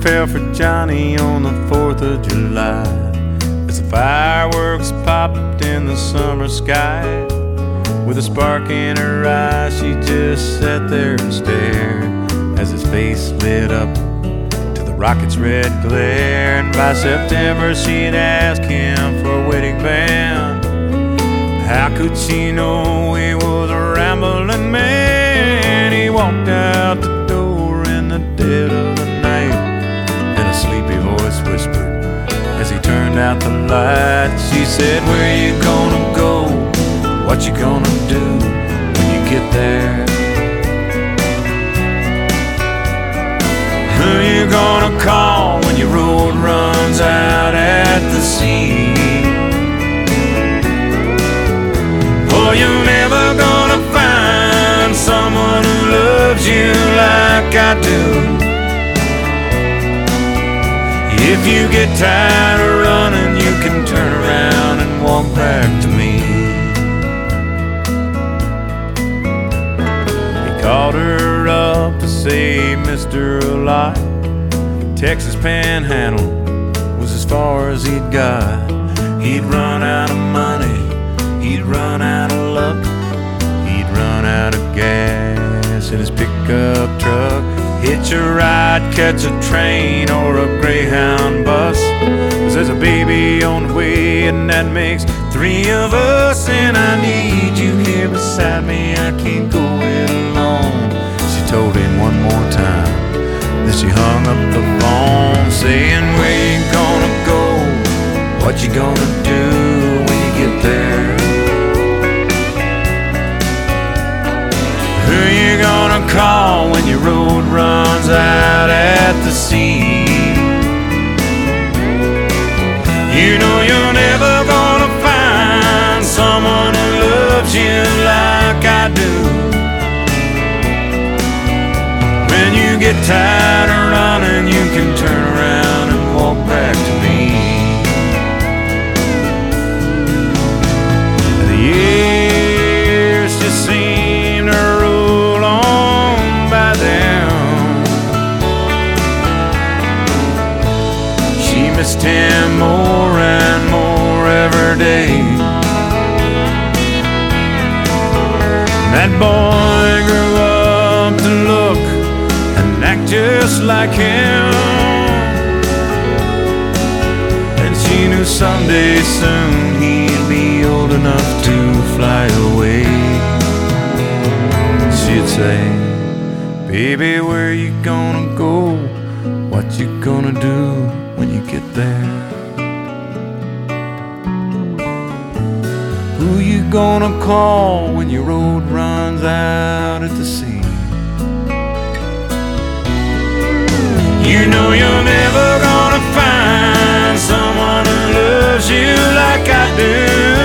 fell for Johnny on the 4th of July as the fireworks popped in the summer sky. With a spark in her eye, she just sat there and stared as his face lit up to the rocket's red glare. And by September she'd ask him for a wedding band. How could she know he was a rambling man? He walked out the door in the dead of the night, and a sleepy voice whispered as he turned out the light. She said, "Where you gonna go? What you gonna do when you get there? Who you gonna call when your road runs out at the sea? Oh, you're never gonna find someone who loves you like I do. If you get tired of running, you can turn around and walk back to me." He called her up to say Mr. Alive. Texas Panhandle was as far as he'd got. He'd run out of money, he'd run out of luck, he'd run out of gas in his pickup truck. Hitch a ride, catch a train or a Greyhound bus, 'cause there's a baby on the way and that makes 3 of us. And I need you here beside me, I can't go it alone. She told him one more time, then she hung up the phone, saying, "Where you gonna go? What you gonna do when you get there? Who you gonna call when your road runs out at the sea? You know you're never gonna find someone who loves you like I do. When you get tired of running, you can turn around and walk back to me." And the years just seem to roll on by them. She missed him more and more every day. That boy grew up to look and act just like him, and she knew someday soon he'd be old enough to fly away. She'd say, "Baby, where you gonna go? What you gonna do when you get there? Who you gonna call when your road runs out at the sea? You know you're never gonna find someone who loves you like I do.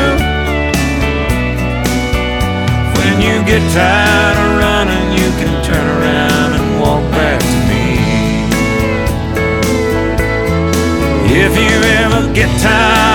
When you get tired of running, you can turn around and walk back to me. If you ever get tired